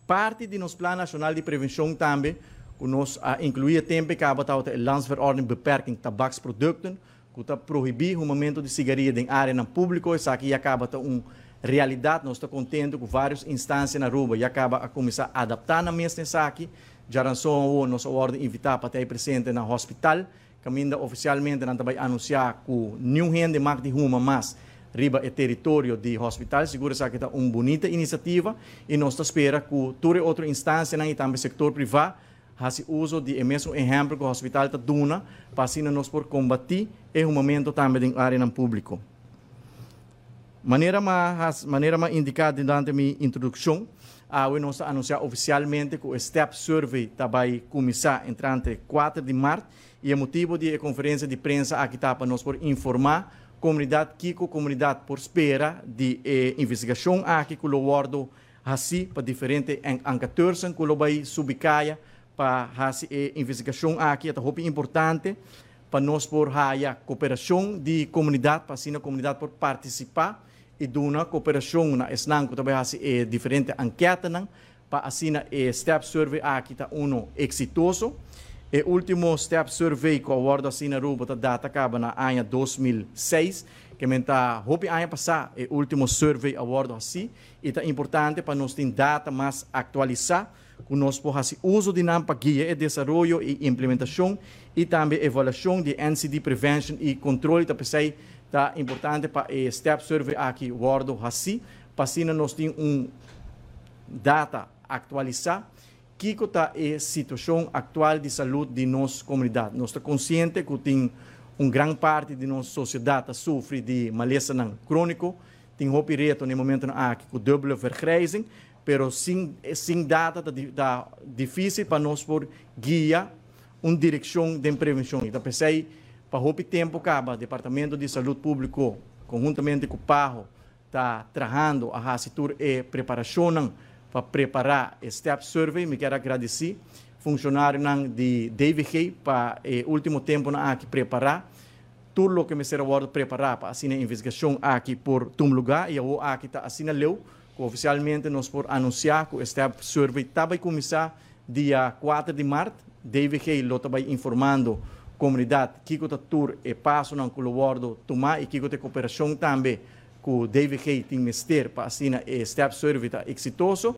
parte de nosso Plano Nacional de Prevenção também, que nós incluía tempo que acaba a landsverordening beperking tabaksproducten, que está proibir o momento de cigarrilha em área pública, isso aqui acaba uma realidade, nós estamos contentes com várias instâncias na rua e acaba a começar a adaptar na mesma aqui, já lançou nossa ordem invitar para estar presente no hospital, caminho oficialmente não vai anunciar que nenhum rende mais de uma mais riba o território do hospital, segura que está uma bonita iniciativa e nós esperamos que toda outra instância e também setor privado faça uso de mesmo exemplo que o hospital está dando para assim nós por combater e um momento também na área pública. Maneira mais indicada durante a minha introdução, nós anunciar oficialmente que o STEP Survey vai começar entre 4 de março e o motivo da conferência de prensa aqui está para nós por informar comunidade Kiko, comunidade por espera de investigação aqui que o guardo assim para diferentes enquadros que o vai subicaia para fazer investigação aqui é muito importante para nós por a cooperação de comunidade para assim a comunidade por participar e dar uma cooperação na esnang que também fazer diferentes enquetes para assim o STEP Survey aqui está exitoso. O último STEP Survey que o guardo assim na rua a data acaba na ano 2006 que está hope ano passado o último survey award assim e é importante para nós ter data mais atualizada que nós possamos uso de NAMPA guia e desenvolvimento e implementação e também avaliação de NCD prevention e controle também está importante para o STEP Survey aqui guardo assim para assim nós ter data atualizada que está a situação atual de saúde de nossa comunidade. Nós estamos conscientes que tem uma grande parte de nossa sociedade que sofre de maleza crônico, tem um reto no momento aqui com dupla vergrijzing, mas sem data é difícil para nós por guiar uma direção de prevenção. Então, pensei, para o tempo acaba, o Departamento de Saúde Pública, conjuntamente com o PAHO, está trabalhando a situação e preparação para preparar o STEP Survey. Me quero agradecer funcionário de DVG para o último tempo aqui preparar tudo o que me será preparar para assim a investigação aqui por um lugar e eu aqui está assim leu que oficialmente nós por anunciar que o STEP Survey vai começar dia 4 de março. DVG lo está informando a comunidade que o tour e passo não que o guardo tomar e que o cooperação também que o DVG tem mister para assim o STEP Survey está exitoso.